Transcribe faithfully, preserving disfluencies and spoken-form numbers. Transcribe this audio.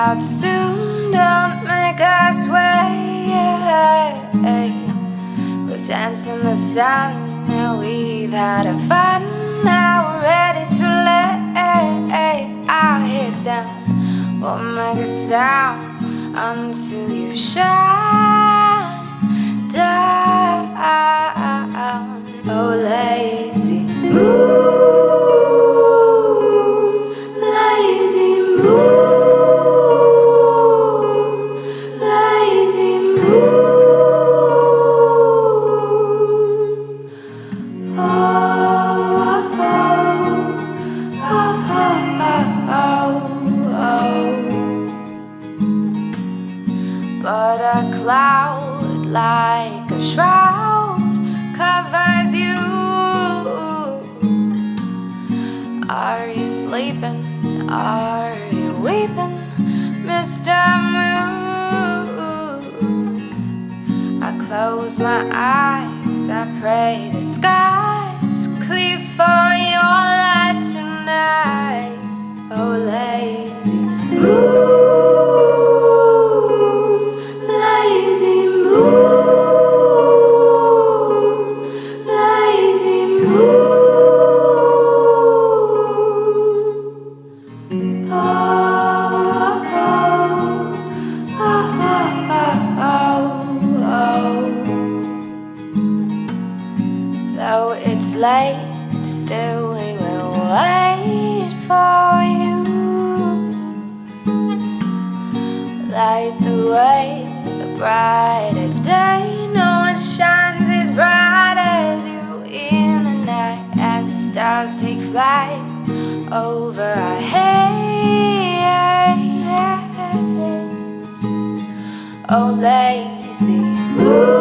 out soon, don't make us wait. We're dancing in the sun, now we've had a fun. Now we're ready to lay our heads down. Won't make a sound until you shine down. Oh, lazy moon, lazy moon, lazy moon. Oh, oh, oh, oh, oh, oh. But a cloud like a shroud covers you. Are you sleeping? Are you weeping, Mister Moon? I close my eyes, I pray the skies clear for your light tonight. Oh, lazy moon, lazy moon, lazy moon. Oh, oh, oh, oh, oh, oh. Though it's late, still we will wait for you. Light the way, the brightest day. No one shines as bright as you in the night, as the stars take flight over our heads. Oh, lazy moon.